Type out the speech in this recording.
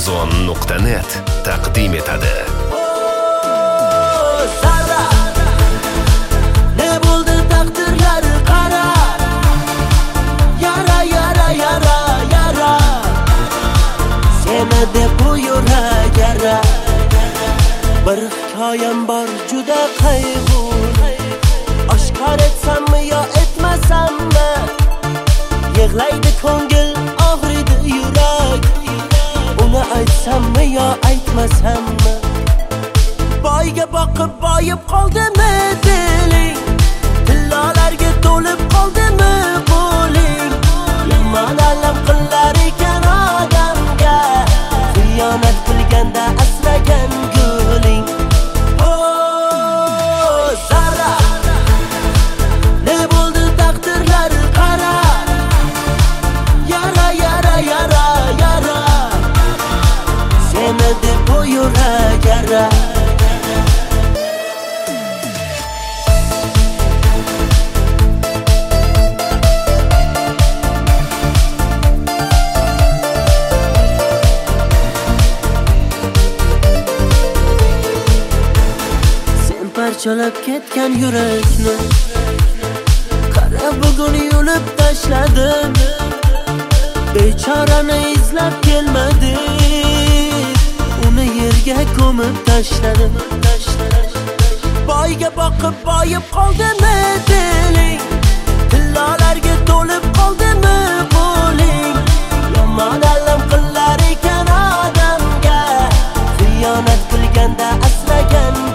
Amazon.net taqdim etadi. Zarra, ne bo'ldi taqdirlar qara. Yara, yara, yara, yara. Seni deb bu yurak yara. Bir hikoyam bor juda qayg'u. Oshkor etsammi yo etmasammi? Yig'laydi ko'ngil, og'riydi yurak. Uni aytsammi yo aytmasammi? Boyga boqib boyib qoldimi diling? Tillolarga to'lib qoldimi qo'ling? Yomon alam qilar ekan odamga, xiyonat qilganda asragan guling. Zarra, ne bo'ldi taqdirlar qara. Yara, yara, yara, yara. Seni deb bu yurak yara. Parchalab ketgan yurakni qara bugun yulib tashladim. Bechorani izlab kelmadim, uni yerga ko'mib tashladim. Boyga boqib boyib qoldimi diling? Tillolarga to'lib qoldimi qo'ling? Yomon alam qilar ekan odamga, xiyonat qilganda asragan